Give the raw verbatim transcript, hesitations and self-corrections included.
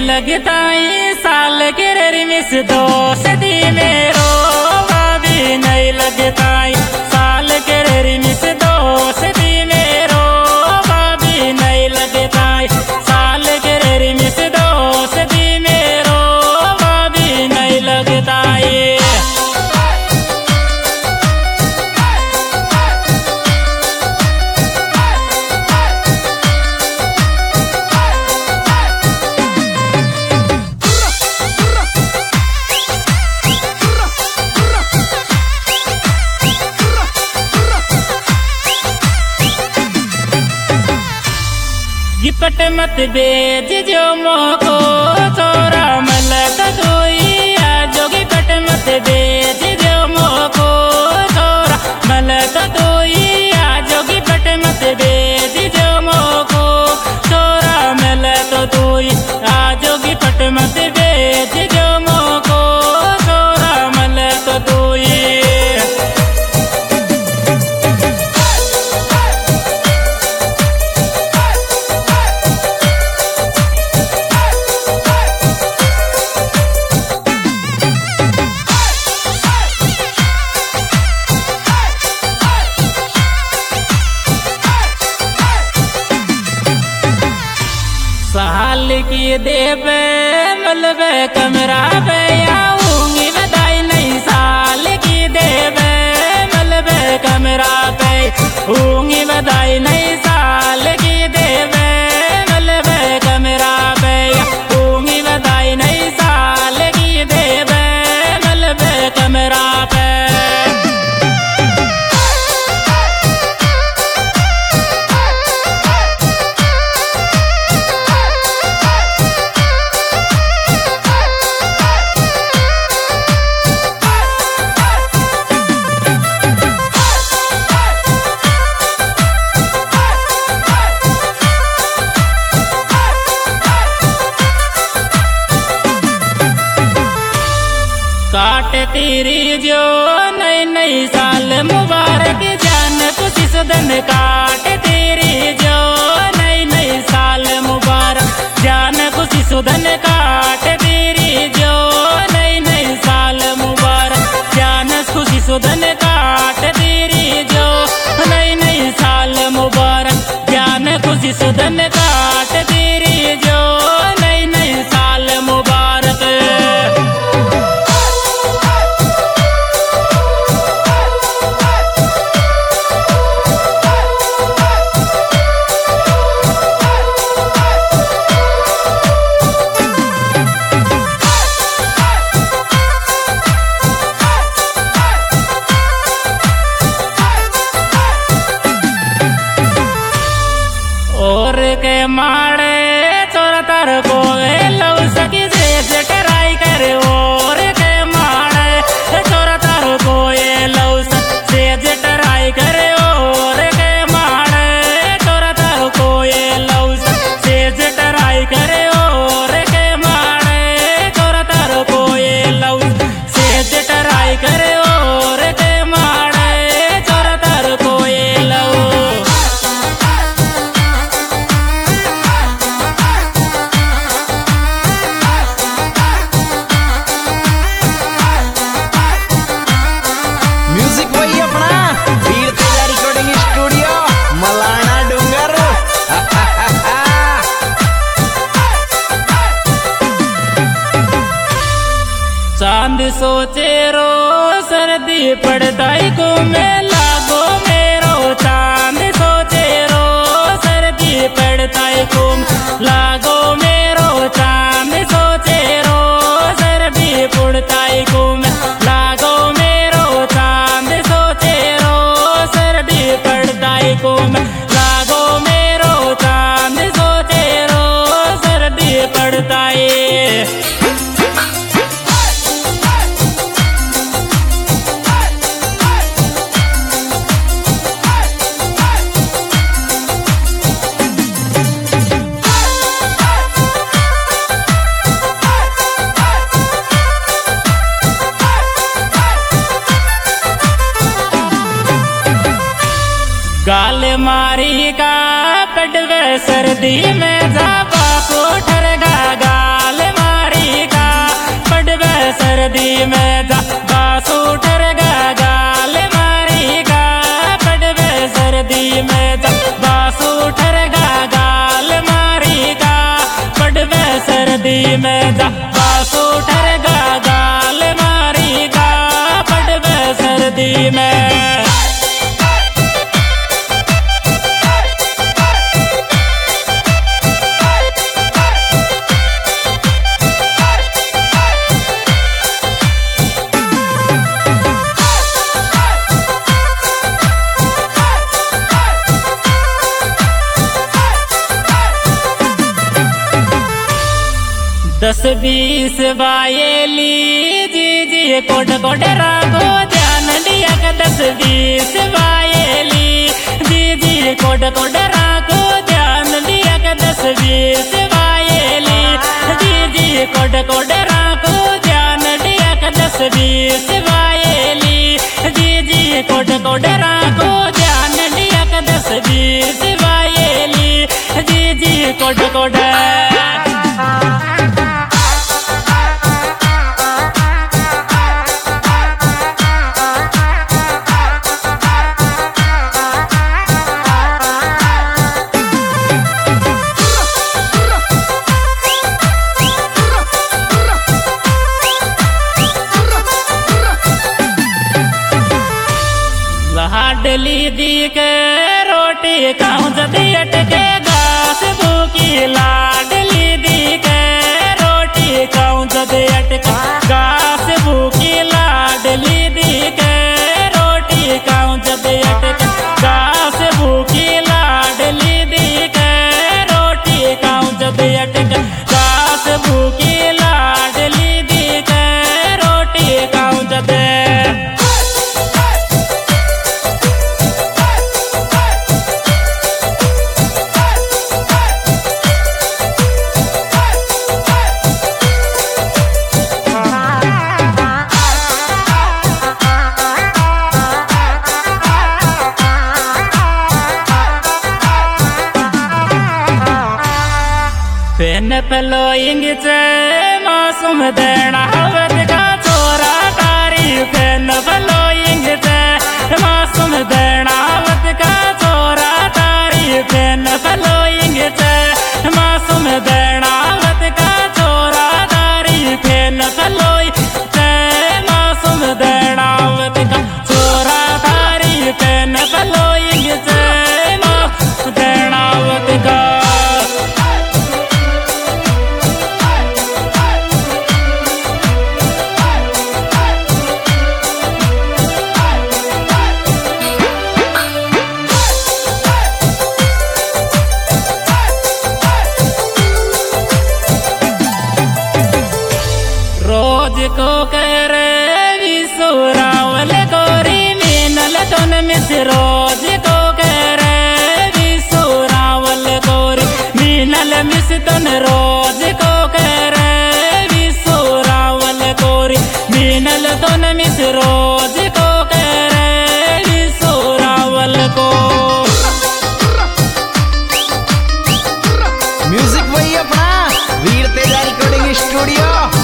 लगता है साल के रिमिस दोस्त दी मेरो भाभी नहीं लगता है साल के रिमिस दोस्त दी मेरो भाभी नहीं लगता है साल के रिमिस दोस्त दी मेरो भाभी नहीं लगता है। गिपट मत बेच जो मोको तोरा मलक कोई आजो गिपट मत बेच जो मोको तोरा मलक कोई आजो गिपट मत बेच जो मोको तोरा मलक कोई आजो गिपट मत बेच जो मोको तोरा मलक कोई। साल की देवे मलबे कमरा पे आऊंगी बधाई नहीं साल की देवे मलबे कमरा पे होंगी बधाई नहीं साल की देवे मलबे कमरा पे होंगी बधाई नहीं साल की देवे मलबे कमरा पे। काट तेरी जो नई नई साल मुबारक जान खुशी सुदन काट तेरी जो नई नई साल मुबारक जान खुशी सुदन काट तेरी जो नई नई साल मुबारक जान खुशी सुदन काट तेरी जो नई नई साल मुबारक जान खुशी सुदन काट तेरी जो नई नई साल मुबारक। और के मारे चोरा तार को लव सकी से टराई करे और के मारे चोरा तार को लव से टराई करे और के मारे चोरा तार को लव से टराई करे और के मारे चोरा तार को लव से टराई करे और के मारे चोरा तार को लव। चांद सोचे रो सर्दी पड़ताई को मैं लागो मेरो चांद सोचे रो सर्दी पड़ताई को लागो मेरो चांद सोचे रो सर्दी पड़ताई को मैं लागो मेरो चांद सोचे रो सर्दी पड़ताई को मैं लागो मेरो चांद सोचे रो सर्दी पड़ताई। गाल मारी का पटवे सर्दी में जापा को ठरगा गाल सर्दी में जा बासु ठर गा गाल मारी गा पड़वे सर्दी में जा बासु ठर गा गाल मारी गा पड़वे सर्दी में जा बासु ठर गा गाल मारी गा पड़वे सर्दी में। दस बीस बायेली जी जी कोट कोट राखो ध्यान दिया का दस बीस बायेली जी जी कोट कोट राखो ध्यान दिया का दस बीस बायेली जी जी कोट कोट राखो ध्यान दिया का दस बीस बायेली जी जी कोट कोट राखो ध्यान दिया का दस बीस बायेली जी जी कोट कोट। लाडली दी के रोटी खाऊं जदी अटके घास भूखी लाडली दी के रोटी खाऊं जदी अटके घास भूखी लाडली दी के रोटी खाऊं जदी अटके घास भूखी लाडली दी के रोटी खाऊं जदी अटके घास भूखी लाडली दी के रोटी खाऊं जदी। पेन पलोइंग चे मासूम देना हवत का छोरा तारी पेन पलोइंग चे मासूम देना हवत का छोरा तारी पेन पलोइंग चे मासूम देना हवत का छोरा तारी पेन पलोई चे मासूम देना हवत का छोरा तारी पेन पलोइंग चे मासूम देना हवत का। को करे विसुरावल गोरी मीनल तुन मिस रोज को करे विसुरावल गोरी मीनल मिस तुन रोज को करे विसुरावल गोरी मीनल तुन मिस रोज को करे विसुरावल को। म्यूजिक वही अपना वीर तेजा रिकॉर्डिंग स्टूडियो।